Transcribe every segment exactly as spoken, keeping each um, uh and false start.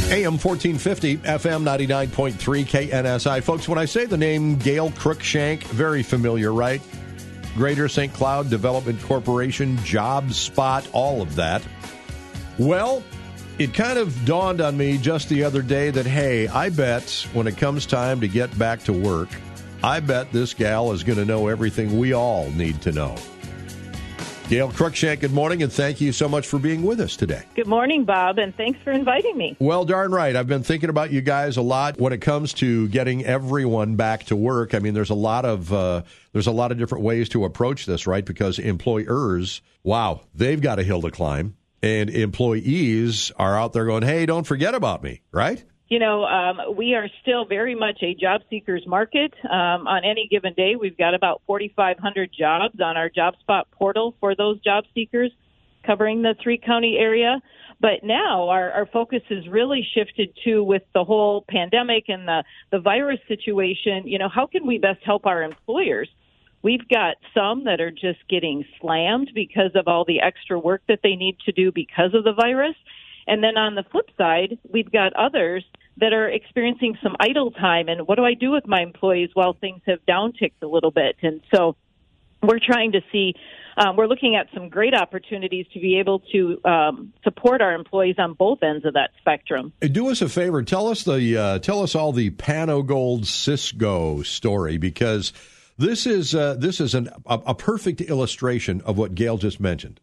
A M fourteen fifty, F M ninety-nine point three, K N S I. Folks, when I say the name Gail Cruikshank, very familiar, right? Greater Saint Cloud Development Corporation, Job Spot, all of that. Well, it kind of dawned on me just the other day that, hey, I bet when it comes time to get back to work, I bet this gal is going to know everything we all need to know. Gail Cruikshank, good morning, and thank you so much for being with us today. Good morning, Bob, and thanks for inviting me. Well, darn right. I've been thinking about you guys a lot when it comes to getting everyone back to work. I mean, there's a lot of uh, there's a lot of different ways to approach this, right? Because employers, wow, they've got a hill to climb, and employees are out there going, hey, don't forget about me, right? You know, um, we are still very much a job seekers market. Um, on any given day, we've got about forty-five hundred jobs on our JobSpot portal for those job seekers covering the three-county area. But now our, our focus has really shifted to, with the whole pandemic and the, the virus situation, you know, how can we best help our employers? We've got some that are just getting slammed because of all the extra work that they need to do because of the virus. And then on the flip side, we've got others that are experiencing some idle time. And what do I do with my employees while things have downticked a little bit? And so we're trying to see, um, we're looking at some great opportunities to be able to um, support our employees on both ends of that spectrum. Do us a favor. Tell us the uh, tell us all the Panagold Cisco story, because this is uh, this is an, a, a perfect illustration of what Gail just mentioned.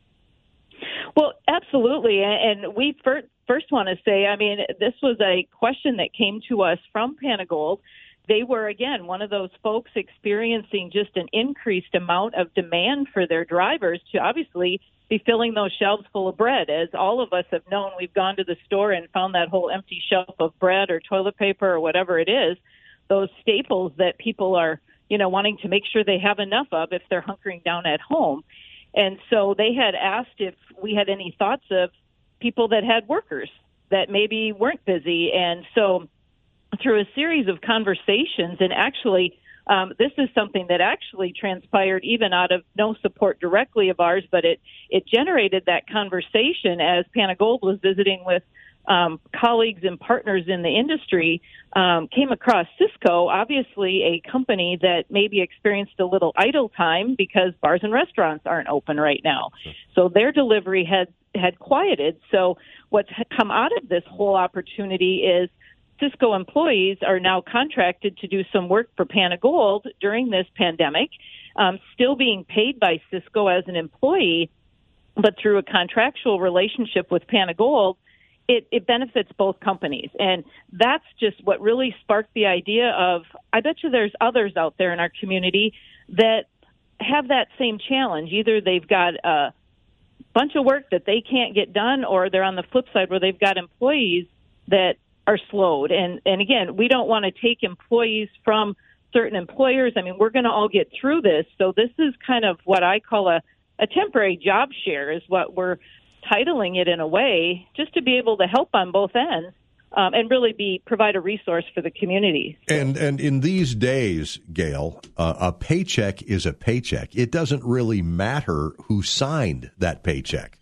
Well, absolutely. And we first, first want to say, I mean, this was a question that came to us from Panagold. They were, again, one of those folks experiencing just an increased amount of demand for their drivers to obviously be filling those shelves full of bread. As all of us have known, we've gone to the store and found that whole empty shelf of bread or toilet paper or whatever it is, those staples that people are, you know, wanting to make sure they have enough of if they're hunkering down at home. And so they had asked if we had any thoughts of people that had workers that maybe weren't busy. And so through a series of conversations, and actually um, this is something that actually transpired even out of no support directly of ours, but it, it generated that conversation as Panagold was visiting with um, colleagues and partners in the industry, um, came across Cisco, obviously a company that maybe experienced a little idle time because bars and restaurants aren't open right now. So their delivery had, had quieted. So what's come out of this whole opportunity is Cisco employees are now contracted to do some work for Panagold during this pandemic, um, still being paid by Cisco as an employee, but through a contractual relationship with Panagold, It, it benefits both companies. And that's just what really sparked the idea of, I bet you there's others out there in our community that have that same challenge. Either they've got a bunch of work that they can't get done, or they're on the flip side where they've got employees that are slowed. And, and again, we don't want to take employees from certain employers. I mean, we're going to all get through this. So this is kind of what I call a, a temporary job share is what we're titling it in a way, just to be able to help on both ends um, and really be provide a resource for the community. And and in these days, Gail, uh, a paycheck is a paycheck. It doesn't really matter who signed that paycheck.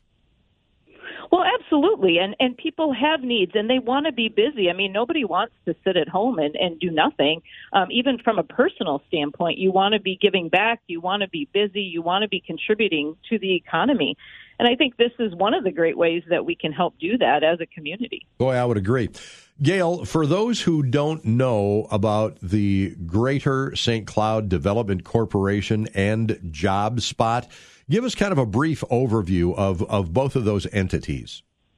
Well, absolutely. And and people have needs, and they want to be busy. I mean, nobody wants to sit at home and, and do nothing. Um, even from a personal standpoint, you want to be giving back. You want to be busy. You want to be contributing to the economy. And I think this is one of the great ways that we can help do that as a community. Boy, I would agree. Gail, for those who don't know about the Greater Saint Cloud Development Corporation and JobSpot, give us kind of a brief overview of, of both of those entities.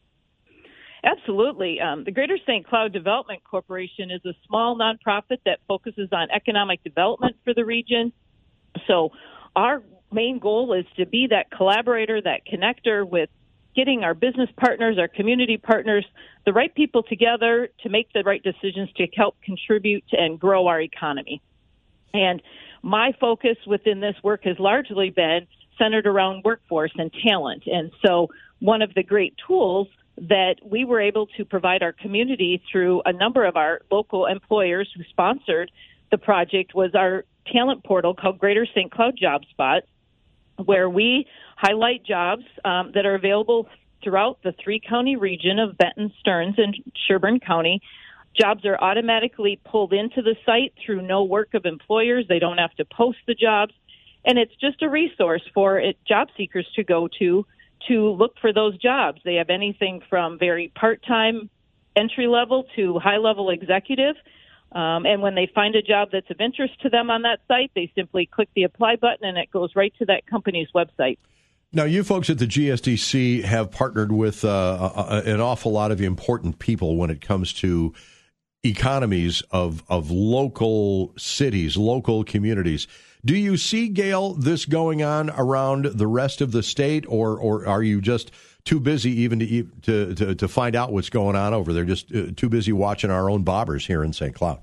Absolutely. Um, the Greater Saint Cloud Development Corporation is a small nonprofit that focuses on economic development for the region. So our main goal is to be that collaborator, that connector with getting our business partners, our community partners, the right people together to make the right decisions to help contribute and grow our economy. And my focus within this work has largely been centered around workforce and talent. And so one of the great tools that we were able to provide our community through a number of our local employers who sponsored the project was our talent portal called Greater Saint Cloud JobSpot, where we highlight jobs um, that are available throughout the three-county region of Benton, Stearns, and Sherburne County. Jobs are automatically pulled into the site through no work of employers. They don't have to post the jobs. And it's just a resource for it, job seekers to go to to look for those jobs. They have anything from very part-time entry-level to high-level executive. Um, and when they find a job that's of interest to them on that site, they simply click the apply button and it goes right to that company's website. Now, you folks at the G S D C have partnered with uh, an awful lot of important people when it comes to economies of, of local cities, local communities. Do you see, Gail, this going on around the rest of the state, or or are you just too busy even to to to, to find out what's going on over there, just uh, too busy watching our own bobbers here in Saint Cloud?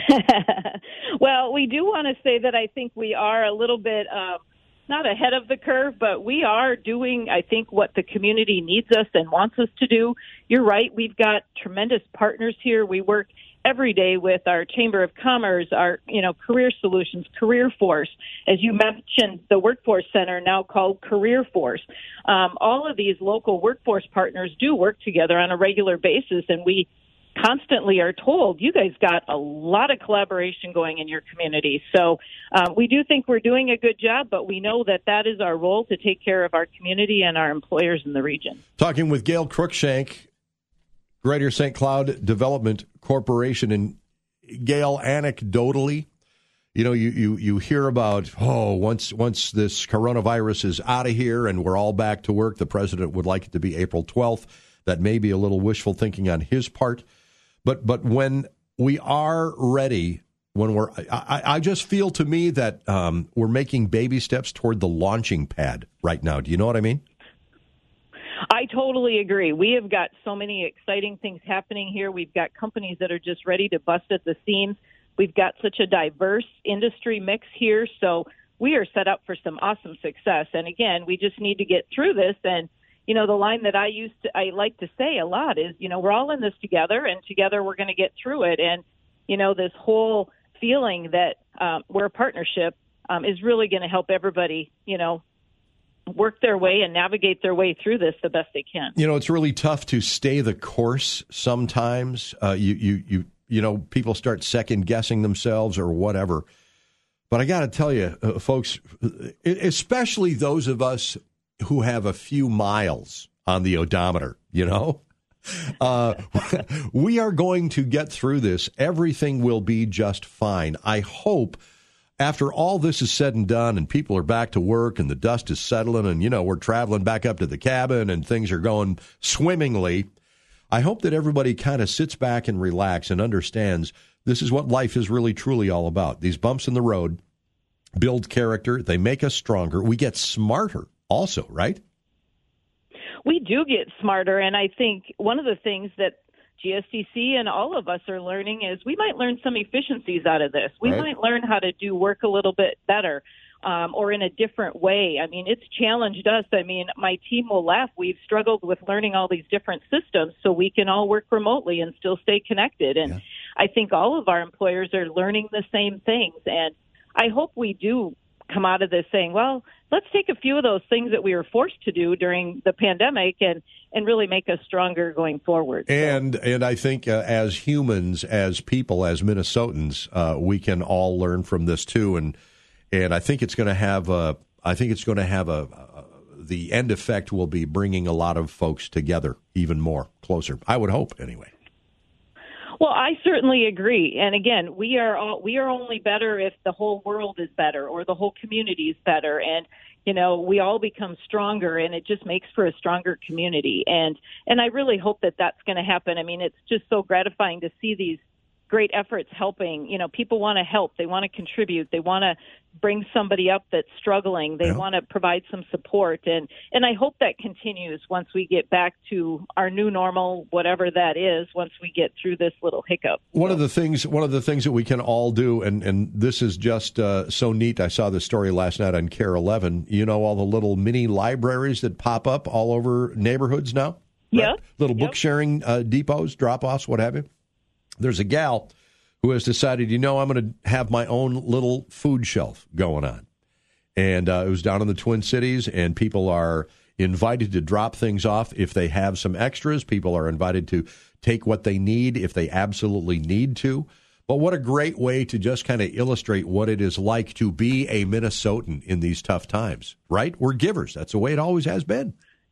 Well, we do want to say that I think we are a little bit uh, not ahead of the curve, but we are doing, I think, what the community needs us and wants us to do. You're right. We've got tremendous partners here. We work every day with our Chamber of Commerce, our, you know, Career Solutions, Career Force. As you mentioned, the Workforce Center, now called Career Force. Um, all of these local workforce partners do work together on a regular basis, and we constantly are told, you guys got a lot of collaboration going in your community. So uh, we do think we're doing a good job, but we know that that is our role, to take care of our community and our employers in the region. Talking with Gail Cruikshank, Greater Saint Cloud Development Corporation. And Gail, anecdotally, you know, you, you, you hear about, oh, once once this coronavirus is out of here and we're all back to work, the president would like it to be April twelfth. That may be a little wishful thinking on his part. But but when we are ready, when we're, I, I just feel to me that um, we're making baby steps toward the launching pad right now. Do you know what I mean? I totally agree. We have got so many exciting things happening here. We've got companies that are just ready to bust at the seams. We've got such a diverse industry mix here. So we are set up for some awesome success. And again, we just need to get through this. And you know, the line that I used to, I like to say a lot is, you know, we're all in this together, and together we're going to get through it. And, you know, this whole feeling that um, we're a partnership um, is really going to help everybody, you know, work their way and navigate their way through this the best they can. You know, it's really tough to stay the course sometimes. Uh, you, you, you, you know, people start second guessing themselves or whatever. But I got to tell you, uh, folks, especially those of us who have a few miles on the odometer, you know, uh, we are going to get through this. Everything will be just fine. I hope after all this is said and done and people are back to work and the dust is settling and, you know, we're traveling back up to the cabin and things are going swimmingly, I hope that everybody kind of sits back and relax and understands this is what life is really, truly all about. These bumps in the road build character. They make us stronger. We get smarter also, right? We do get smarter, and I think one of the things that G S D C and all of us are learning is we might learn some efficiencies out of this. We right. might learn how to do work a little bit better um, or in a different way. I mean, it's challenged us. I mean, my team will laugh. We've struggled with learning all these different systems so we can all work remotely and still stay connected. And yeah. I think all of our employers are learning the same things, and I hope we do come out of this saying, well, let's take a few of those things that we were forced to do during the pandemic and, and really make us stronger going forward. And so. and I think uh, as humans, as people, as Minnesotans, uh, we can all learn from this too. And and I think it's going to have a I think it's going to have a, a the end effect will be bringing a lot of folks together even more closer. I would hope anyway. Well, I certainly agree. And again, we are all, we are only better if the whole world is better or the whole community is better. And, you know, we all become stronger, and it just makes for a stronger community. And, and I really hope that that's going to happen. I mean, it's just so gratifying to see these great efforts helping. You know, people want to help. They want to contribute. They want to bring somebody up that's struggling. They yeah. want to provide some support. And, and I hope that continues once we get back to our new normal, whatever that is, once we get through this little hiccup. One so. of the things, one of the things that we can all do, and, and this is just uh, so neat. I saw this story last night on Care eleven. You know, all the little mini libraries that pop up all over neighborhoods now? Right? Yeah. Little yep. book sharing uh, depots, drop-offs, what have you. There's a gal who has decided, you know, I'm going to have my own little food shelf going on. And uh, it was down in the Twin Cities, and people are invited to drop things off if they have some extras. People are invited to take what they need if they absolutely need to. But what a great way to just kind of illustrate what it is like to be a Minnesotan in these tough times, right? We're givers. That's the way it always has been.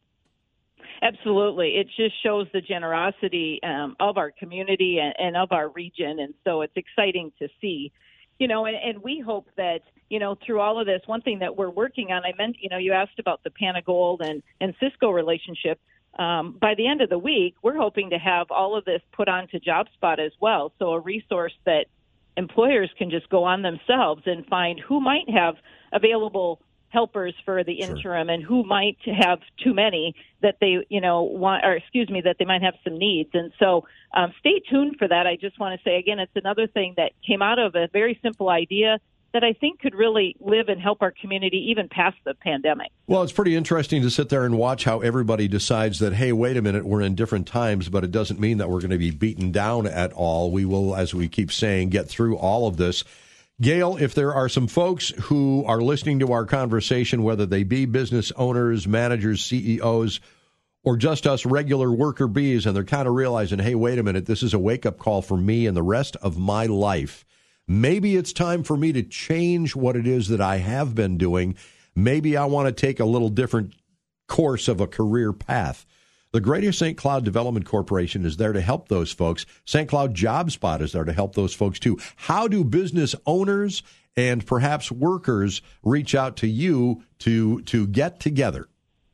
Absolutely. It just shows the generosity um, of our community and, and of our region. And so it's exciting to see, you know, and, and we hope that, you know, through all of this, one thing that we're working on, I meant, you know, you asked about the Panagold and, and Cisco relationship. Um, by the end of the week, we're hoping to have all of this put onto JobSpot as well. So a resource that employers can just go on themselves and find who might have available helpers for the interim sure. and who might have too many that they, you know, want, or excuse me, that they might have some needs. And so um, stay tuned for that. I just want to say, again, it's another thing that came out of a very simple idea that I think could really live and help our community even past the pandemic. Well, it's pretty interesting to sit there and watch how everybody decides that, hey, wait a minute, we're in different times, but it doesn't mean that we're going to be beaten down at all. We will, as we keep saying, get through all of this. Gail, if there are some folks who are listening to our conversation, whether they be business owners, managers, C E Os, or just us regular worker bees, and they're kind of realizing, hey, wait a minute, this is a wake-up call for me and the rest of my life. Maybe it's time for me to change what it is that I have been doing. Maybe I want to take a little different course of a career path. The Greater Saint Cloud Development Corporation is there to help those folks. Saint Cloud JobSpot is there to help those folks, too. How do business owners and perhaps workers reach out to you to to get together?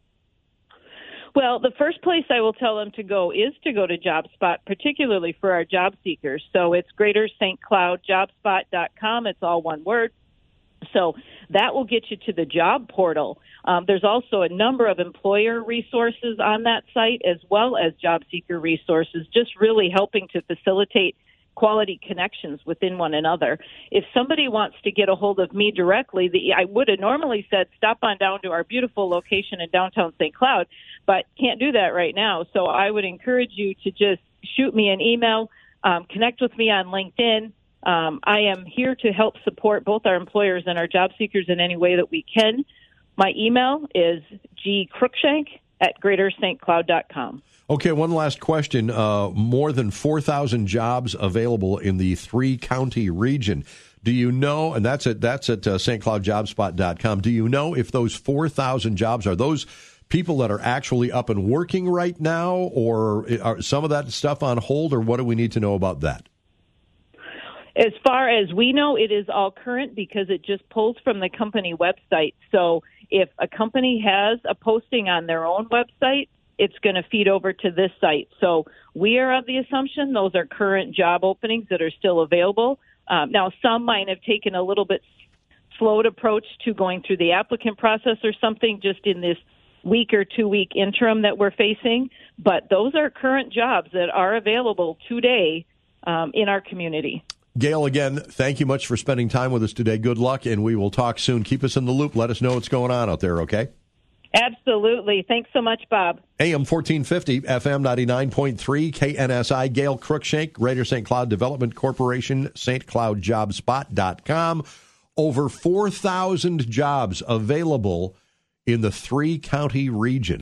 Well, the first place I will tell them to go is to go to JobSpot, particularly for our job seekers. So it's Greater Saint Cloud Jobspot dot com. It's all one word. So that will get you to the job portal. Um, there's also a number of employer resources on that site as well as job seeker resources, just really helping to facilitate quality connections within one another. If somebody wants to get a hold of me directly, the, I would have normally said stop on down to our beautiful location in downtown Saint Cloud, but can't do that right now. So I would encourage you to just shoot me an email, um, connect with me on LinkedIn. Um, I am here to help support both our employers and our job seekers in any way that we can. My email is g cruikshank at greater st cloud dot com. Okay, one last question. Uh, more than four thousand jobs available in the three-county region. Do you know, and that's at, that's at uh, st cloud jobspot dot com, do you know if those four thousand jobs, are those people that are actually up and working right now, or are some of that stuff on hold, or what do we need to know about that? As far as we know, it is all current because it just pulls from the company website. So if a company has a posting on their own website, it's going to feed over to this site. So we are of the assumption those are current job openings that are still available. Um, now, some might have taken a little bit slowed approach to going through the applicant process or something just in this week or two-week interim that we're facing. But those are current jobs that are available today um, in our community. Gail, again, thank you much for spending time with us today. Good luck, and we will talk soon. Keep us in the loop. Let us know what's going on out there, okay? Absolutely. Thanks so much, Bob. A M fourteen fifty, F M ninety-nine point three, K N S I. Gail Cruikshank, Greater Saint Cloud Development Corporation, st cloud jobspot dot com. Over four thousand jobs available in the three-county region.